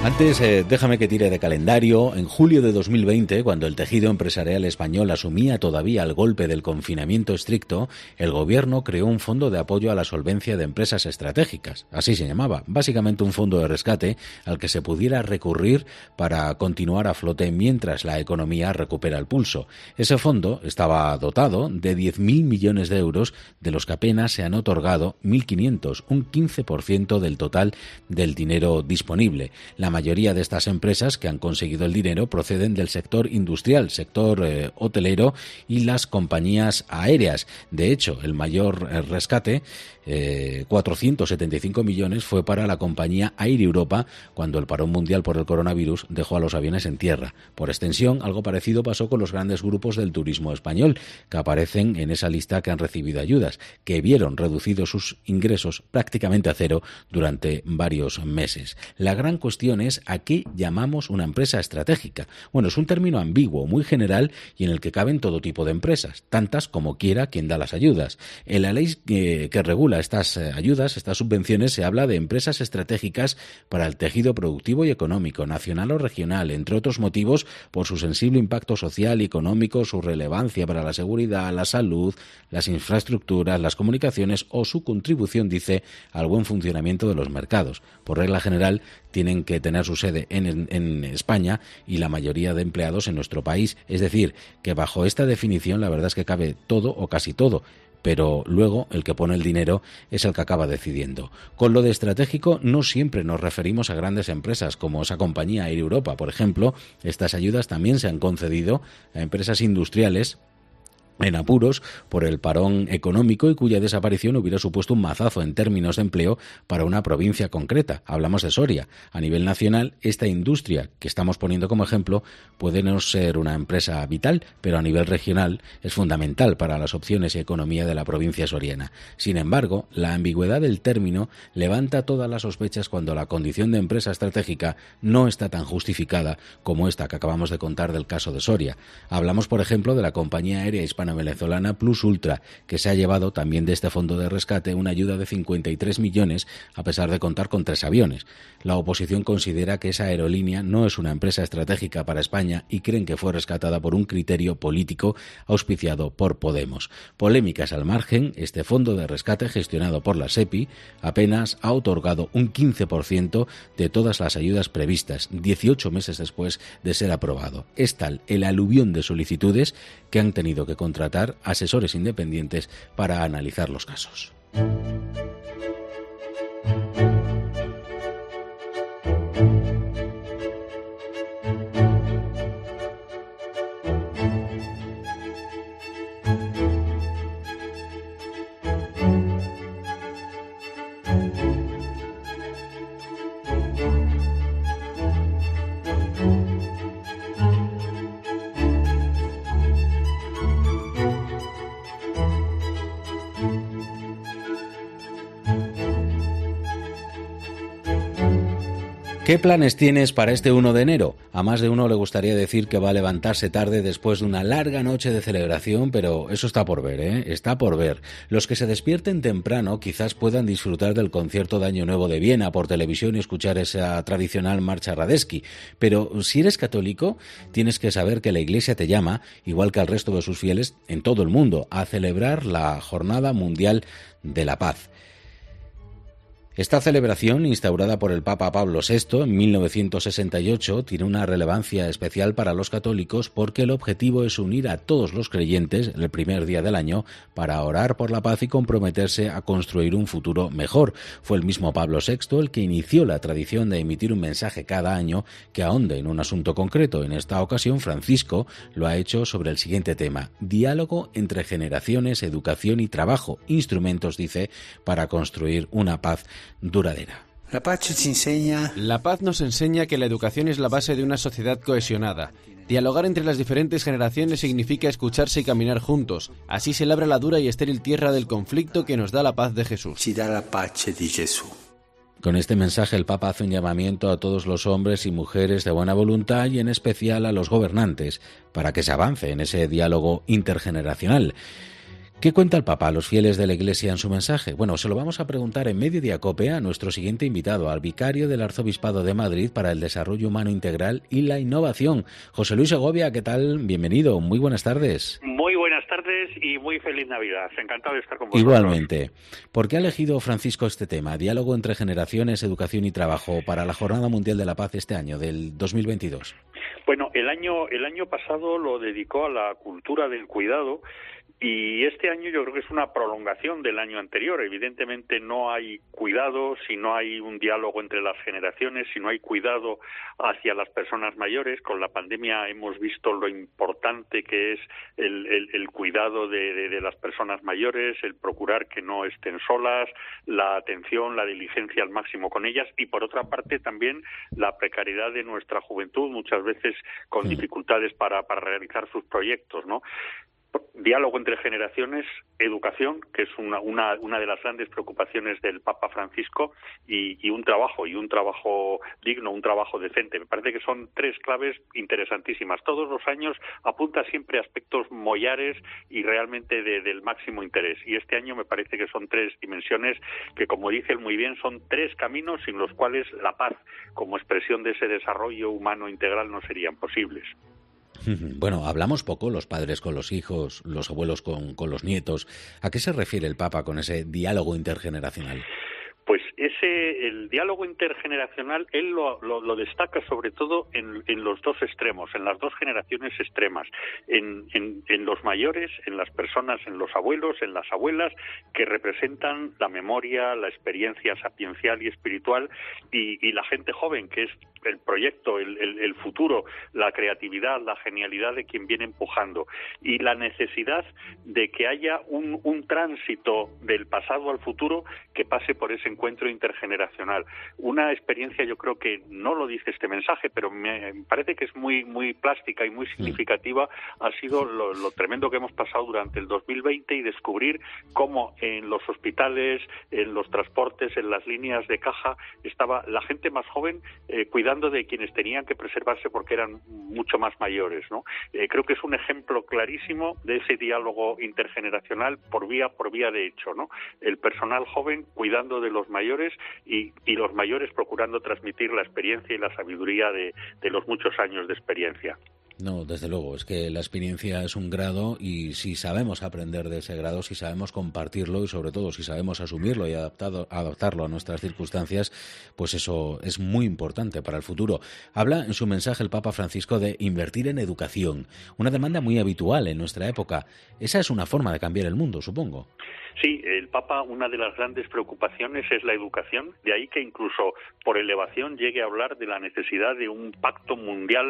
Antes, eh, déjame que tire de calendario. En julio de dos mil veinte, cuando el tejido empresarial español asumía todavía el golpe del confinamiento estricto, el gobierno creó un fondo de apoyo a la solvencia de empresas estratégicas. Así se llamaba. Básicamente un fondo de rescate al que se pudiera recurrir para continuar a flote mientras la economía recupera el pulso. Ese fondo estaba dotado de diez mil millones de euros, de los que apenas se han otorgado mil quinientos, un quince por ciento del total del dinero disponible. La mayoría de estas empresas que han conseguido el dinero proceden del sector industrial, sector eh, hotelero y las compañías aéreas. De hecho, el mayor eh, rescate, eh, cuatrocientos setenta y cinco millones, fue para la compañía Air Europa cuando el parón mundial por el coronavirus dejó a los aviones en tierra. Por extensión, algo parecido pasó con los grandes grupos del turismo español, que aparecen en esa lista que han recibido ayudas, que vieron reducidos sus ingresos prácticamente a cero durante varios meses. La gran cuestión es ¿a qué llamamos una empresa estratégica? Bueno, es un término ambiguo, muy general y en el que caben todo tipo de empresas, tantas como quiera quien da las ayudas. En la ley que, que regula estas ayudas, estas subvenciones, se habla de empresas estratégicas para el tejido productivo y económico, nacional o regional, entre otros motivos por su sensible impacto social y económico, su relevancia para la seguridad, la salud, las infraestructuras, las comunicaciones o su contribución, dice, al buen funcionamiento de los mercados. Por regla general, tienen que tener su sede en, en, en España y la mayoría de empleados en nuestro país. Es decir, que bajo esta definición la verdad es que cabe todo o casi todo, pero luego el que pone el dinero es el que acaba decidiendo. Con lo de estratégico no siempre nos referimos a grandes empresas como esa compañía Air Europa, por ejemplo. Estas ayudas también se han concedido a empresas industriales en apuros por el parón económico y cuya desaparición hubiera supuesto un mazazo en términos de empleo para una provincia concreta. Hablamos de Soria. A nivel nacional, esta industria que estamos poniendo como ejemplo puede no ser una empresa vital, pero a nivel regional es fundamental para las opciones y economía de la provincia soriana. Sin embargo, la ambigüedad del término levanta todas las sospechas cuando la condición de empresa estratégica no está tan justificada como esta que acabamos de contar del caso de Soria. Hablamos, por ejemplo, de la compañía aérea hispana venezolana Plus Ultra, que se ha llevado también de este fondo de rescate una ayuda de cincuenta y tres millones a pesar de contar con tres aviones. La oposición considera que esa aerolínea no es una empresa estratégica para España y creen que fue rescatada por un criterio político auspiciado por Podemos. Polémicas al margen, este fondo de rescate gestionado por la SEPI apenas ha otorgado un quince por ciento de todas las ayudas previstas, dieciocho meses después de ser aprobado. Es tal el aluvión de solicitudes que han tenido que contratar asesores independientes para analizar los casos. ¿Qué planes tienes para este uno de enero? A más de uno le gustaría decir que va a levantarse tarde después de una larga noche de celebración, pero eso está por ver, ¿eh? Está por ver. Los que se despierten temprano quizás puedan disfrutar del concierto de Año Nuevo de Viena por televisión y escuchar esa tradicional marcha Radetzky. Pero si eres católico, tienes que saber que la Iglesia te llama, igual que al resto de sus fieles en todo el mundo, a celebrar la Jornada Mundial de la Paz. Esta celebración, instaurada por el Papa Pablo sexto en mil novecientos sesenta y ocho, tiene una relevancia especial para los católicos porque el objetivo es unir a todos los creyentes el primer día del año para orar por la paz y comprometerse a construir un futuro mejor. Fue el mismo Pablo sexto el que inició la tradición de emitir un mensaje cada año que ahonde en un asunto concreto. En esta ocasión, Francisco lo ha hecho sobre el siguiente tema: diálogo entre generaciones, educación y trabajo, instrumentos, dice, para construir una paz duradera. La paz, enseña... la paz nos enseña que la educación es la base de una sociedad cohesionada. Dialogar entre las diferentes generaciones significa escucharse y caminar juntos. Así se labra la dura y estéril tierra del conflicto que nos da la paz de Jesús. Ci da la pace di Gesù. Con este mensaje el Papa hace un llamamiento a todos los hombres y mujeres de buena voluntad y en especial a los gobernantes para que se avance en ese diálogo intergeneracional. ¿Qué cuenta el Papa a los fieles de la Iglesia en su mensaje? Bueno, se lo vamos a preguntar en Mediodía COPE a nuestro siguiente invitado, al vicario del Arzobispado de Madrid para el Desarrollo Humano Integral y la Innovación. José Luis Segovia, ¿qué tal? Bienvenido, muy buenas tardes. Muy buenas tardes y muy feliz Navidad. Encantado de estar con vosotros. Igualmente. ¿Por qué ha elegido Francisco este tema, diálogo entre generaciones, educación y trabajo, para la Jornada Mundial de la Paz este año, del dos mil veintidós? Bueno, el año, el año pasado lo dedicó a la cultura del cuidado. Y este año yo creo que es una prolongación del año anterior. Evidentemente no hay cuidado si no hay un diálogo entre las generaciones, si no hay cuidado hacia las personas mayores. Con la pandemia hemos visto lo importante que es el, el, el cuidado de, de, de las personas mayores, el procurar que no estén solas, la atención, la diligencia al máximo con ellas y, por otra parte, también la precariedad de nuestra juventud, muchas veces con dificultades para, para realizar sus proyectos, ¿no? Diálogo entre generaciones, educación, que es una, una, una de las grandes preocupaciones del Papa Francisco, y, y un trabajo, y un trabajo digno, un trabajo decente. Me parece que son tres claves interesantísimas. Todos los años apunta siempre a aspectos mollares y realmente de, del máximo interés. Y este año me parece que son tres dimensiones que, como dice él muy bien, son tres caminos sin los cuales la paz, como expresión de ese desarrollo humano integral, no serían posibles. Bueno, hablamos poco los padres con los hijos, los abuelos con, con los nietos. ¿A qué se refiere el Papa con ese diálogo intergeneracional? Pues ese, el diálogo intergeneracional, él lo, lo, lo destaca sobre todo en, en los dos extremos, en las dos generaciones extremas, en, en, en los mayores, en las personas, en los abuelos, en las abuelas, que representan la memoria, la experiencia sapiencial y espiritual, y, y la gente joven, que es el proyecto, el, el, el futuro, la creatividad, la genialidad de quien viene empujando, y la necesidad de que haya un, un tránsito del pasado al futuro que pase por ese encuentro intergeneracional. Una experiencia, yo creo que no lo dice este mensaje, pero me parece que es muy muy plástica y muy significativa, ha sido lo, lo tremendo que hemos pasado durante el dos mil veinte y descubrir cómo en los hospitales, en los transportes, en las líneas de caja, estaba la gente más joven eh, cuidando de quienes tenían que preservarse porque eran mucho más mayores, ¿no? Eh, creo que es un ejemplo clarísimo de ese diálogo intergeneracional por vía por vía de hecho, ¿no? El personal joven cuidando de los mayores y, y los mayores procurando transmitir la experiencia y la sabiduría de, de los muchos años de experiencia. No, desde luego, es que la experiencia es un grado y si sabemos aprender de ese grado, si sabemos compartirlo y sobre todo si sabemos asumirlo y adaptado, adaptarlo a nuestras circunstancias, pues eso es muy importante para el futuro. Habla en su mensaje el Papa Francisco de invertir en educación, una demanda muy habitual en nuestra época. Esa es una forma de cambiar el mundo, supongo. Sí, el Papa, una de las grandes preocupaciones es la educación, de ahí que incluso por elevación llegue a hablar de la necesidad de un pacto mundial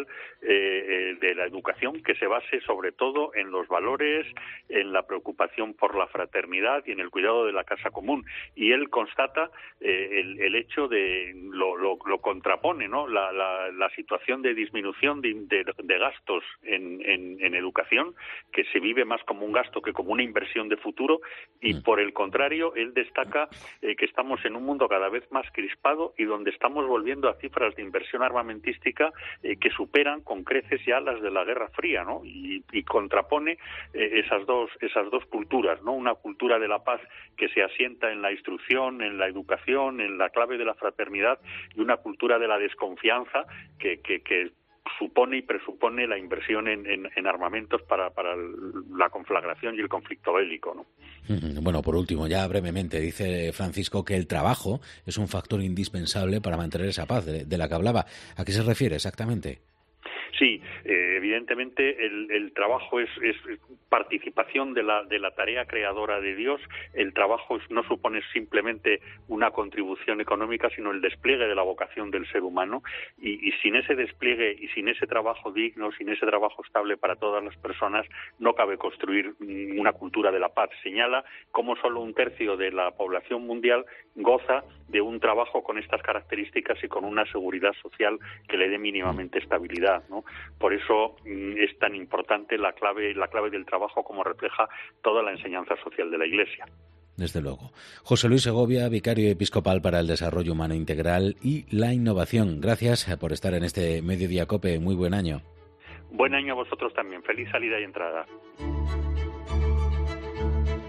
eh, de la educación que se base sobre todo en los valores, en la preocupación por la fraternidad y en el cuidado de la casa común. Y él constata eh, el, el hecho de, lo, lo, lo contrapone, ¿no? La, la, la situación de disminución de, de, de gastos en, en, en educación, que se vive más como un gasto que como una inversión de futuro, y por el contrario, él destaca eh, que estamos en un mundo cada vez más crispado y donde estamos volviendo a cifras de inversión armamentística eh, que superan con creces ya las de la Guerra Fría, ¿no? Y, y contrapone eh, esas dos esas dos culturas, ¿no? Una cultura de la paz que se asienta en la instrucción, en la educación, en la clave de la fraternidad, y una cultura de la desconfianza que que, que supone y presupone la inversión en, en, en armamentos para, para la conflagración y el conflicto bélico, ¿no? Bueno, por último, ya brevemente, dice Francisco que el trabajo es un factor indispensable para mantener esa paz de, de la que hablaba. ¿A qué se refiere exactamente? Sí, eh, evidentemente el, el trabajo es, es participación de la, de la tarea creadora de Dios. El trabajo no supone simplemente una contribución económica, sino el despliegue de la vocación del ser humano. Y, y sin ese despliegue y sin ese trabajo digno, sin ese trabajo estable para todas las personas, no cabe construir una cultura de la paz. Señala cómo solo un tercio de la población mundial goza de un trabajo con estas características y con una seguridad social que le dé mínimamente estabilidad, ¿no? Por eso es tan importante la clave, la clave del trabajo, como refleja toda la enseñanza social de la Iglesia. Desde luego. José Luis Segovia, vicario episcopal para el Desarrollo Humano Integral y la Innovación. Gracias por estar en este Mediodía COPE. Muy buen año. Buen año a vosotros también. Feliz salida y entrada.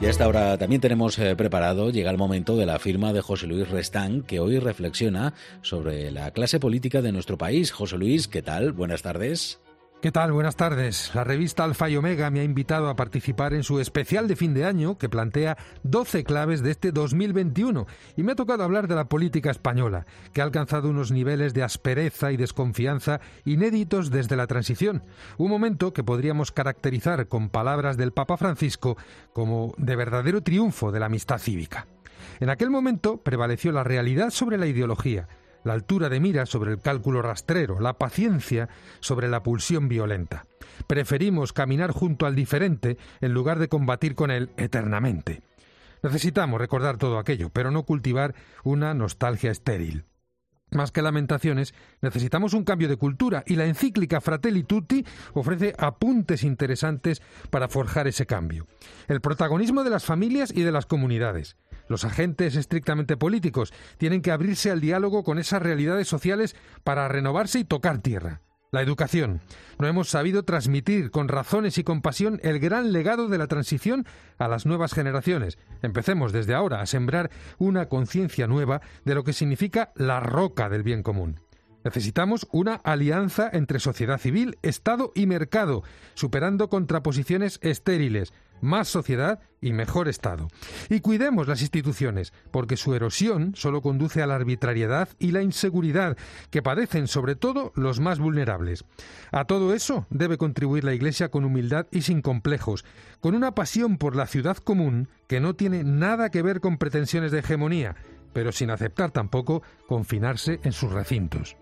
Y a esta hora también tenemos eh, preparado, llega el momento de la firma de José Luis Restán, que hoy reflexiona sobre la clase política de nuestro país. José Luis, ¿qué tal? Buenas tardes. ¿Qué tal? Buenas tardes. La revista Alfa y Omega me ha invitado a participar en su especial de fin de año que plantea doce claves de este dos mil veintiuno y me ha tocado hablar de la política española, que ha alcanzado unos niveles de aspereza y desconfianza inéditos desde la transición, un momento que podríamos caracterizar con palabras del Papa Francisco como de verdadero triunfo de la amistad cívica. En aquel momento prevaleció la realidad sobre la ideología, la altura de mira sobre el cálculo rastrero, la paciencia sobre la pulsión violenta. Preferimos caminar junto al diferente en lugar de combatir con él eternamente. Necesitamos recordar todo aquello, pero no cultivar una nostalgia estéril. Más que lamentaciones, necesitamos un cambio de cultura y la encíclica Fratelli Tutti ofrece apuntes interesantes para forjar ese cambio. El protagonismo de las familias y de las comunidades. Los agentes estrictamente políticos tienen que abrirse al diálogo con esas realidades sociales para renovarse y tocar tierra. La educación. No hemos sabido transmitir con razones y compasión el gran legado de la transición a las nuevas generaciones. Empecemos desde ahora a sembrar una conciencia nueva de lo que significa la roca del bien común. Necesitamos una alianza entre sociedad civil, Estado y mercado, superando contraposiciones estériles, más sociedad y mejor Estado. Y cuidemos las instituciones, porque su erosión solo conduce a la arbitrariedad y la inseguridad, que padecen sobre todo los más vulnerables. A todo eso debe contribuir la Iglesia con humildad y sin complejos, con una pasión por la ciudad común que no tiene nada que ver con pretensiones de hegemonía, pero sin aceptar tampoco confinarse en sus recintos.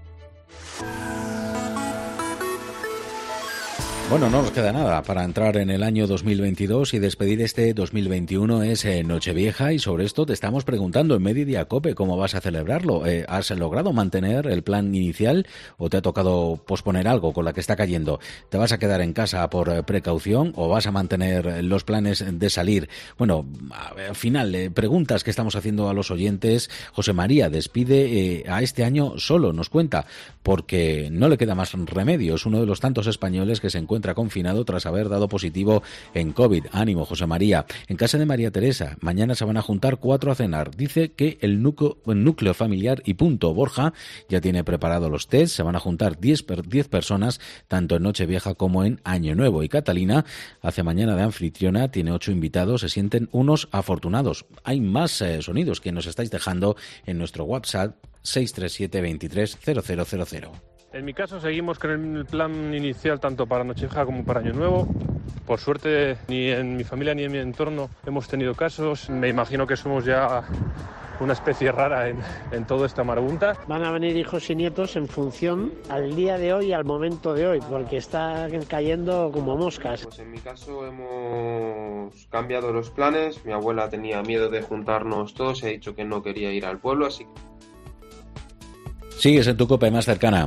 Bueno, no nos queda nada para entrar en el año dos mil veintidós y despedir este dos mil veintiuno. Es eh, Nochevieja y sobre esto te estamos preguntando en Mediodía Cope cómo vas a celebrarlo. Eh, ¿Has logrado mantener el plan inicial o te ha tocado posponer algo con la que está cayendo? ¿Te vas a quedar en casa por eh, precaución o vas a mantener los planes de salir? Bueno, al final, eh, preguntas que estamos haciendo a los oyentes. José María despide eh, a este año solo, nos cuenta, porque no le queda más remedio. Es uno de los tantos españoles que se encuentra confinado tras haber dado positivo en COVID. Ánimo, José María. En casa de María Teresa, mañana se van a juntar cuatro a cenar. Dice que el núcleo, el núcleo familiar y punto Borja ya tiene preparado los test. Se van a juntar diez personas, tanto en Nochevieja como en Año Nuevo. Y Catalina hace mañana de anfitriona, tiene ocho invitados, se sienten unos afortunados. Hay más eh, sonidos que nos estáis dejando en nuestro WhatsApp seis tres siete, veintitrés, cero cero cero cero. En mi caso seguimos con el plan inicial tanto para Nochevieja como para Año Nuevo. Por suerte ni en mi familia ni en mi entorno hemos tenido casos. Me imagino que somos ya una especie rara en, en toda esta marabunta. Van a venir hijos y nietos en función al día de hoy y al momento de hoy, porque están cayendo como moscas. Pues en mi caso hemos cambiado los planes. Mi abuela tenía miedo de juntarnos todos y ha dicho que no quería ir al pueblo, así que... Sigues en tu copa más cercana.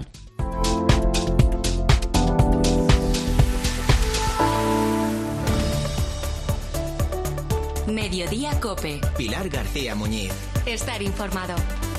Mediodía Cope. Pilar García Muñiz. Estar informado.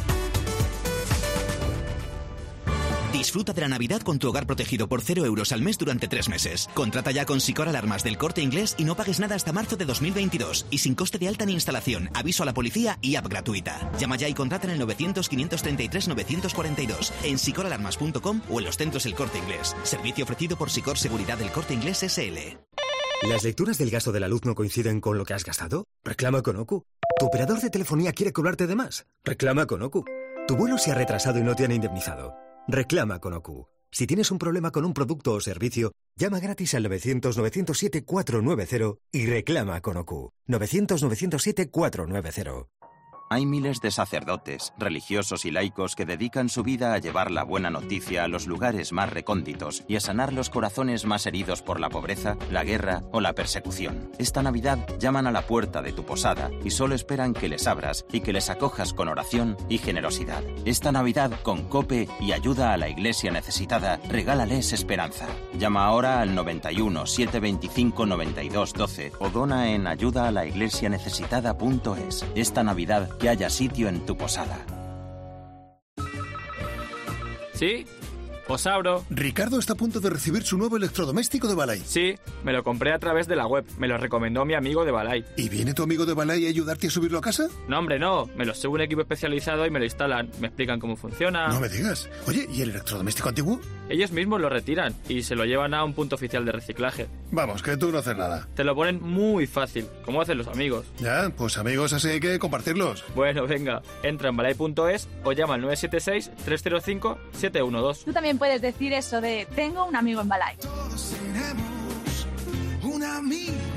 Disfruta de la Navidad con tu hogar protegido por cero euros al mes durante tres meses. Contrata ya con Sicor Alarmas del Corte Inglés y no pagues nada hasta marzo de dos mil veintidós. Y sin coste de alta ni instalación, aviso a la policía y app gratuita. Llama ya y contrata en el novecientos, quinientos treinta y tres, novecientos cuarenta y dos, en sicor alarmas punto com o en los centros El Corte Inglés. Servicio ofrecido por Sicor Seguridad del Corte Inglés S L. ¿Las lecturas del gasto de la luz no coinciden con lo que has gastado? Reclama con O Q. ¿Tu operador de telefonía quiere cobrarte de más? Reclama con O Q. ¿Tu vuelo se ha retrasado y no te han indemnizado? Reclama con O Q. Si tienes un problema con un producto o servicio, llama gratis al novecientos, novecientos siete, cuatrocientos noventa y reclama con O Q. novecientos, novecientos siete, cuatrocientos noventa. Hay miles de sacerdotes, religiosos y laicos que dedican su vida a llevar la buena noticia a los lugares más recónditos y a sanar los corazones más heridos por la pobreza, la guerra o la persecución. Esta Navidad llaman a la puerta de tu posada y solo esperan que les abras y que les acojas con oración y generosidad. Esta Navidad, con COPE y ayuda a la Iglesia necesitada, regálales esperanza. Llama ahora al noventa y uno, setecientos veinticinco, noventa y dos, doce o dona en ayuda a la iglesia necesitada punto es. Esta Navidad, que haya sitio en tu posada. ¿Sí? Os abro. Ricardo está a punto de recibir su nuevo electrodoméstico de Balay. Sí, me lo compré a través de la web. Me lo recomendó mi amigo de Balay. ¿Y viene tu amigo de Balay a ayudarte a subirlo a casa? No, hombre, no. Me lo sube un equipo especializado y me lo instalan. Me explican cómo funciona. No me digas. Oye, ¿y el electrodoméstico antiguo? Ellos mismos lo retiran y se lo llevan a un punto oficial de reciclaje. Vamos, que tú no haces nada. Te lo ponen muy fácil, como hacen los amigos. Ya, pues amigos, así hay que compartirlos. Bueno, venga, entra en balay punto es o llama al nueve siete seis, tres cero cinco, siete uno dos. Tú también puedes decir eso de tengo un amigo en Balay. Todos tenemos un amigo.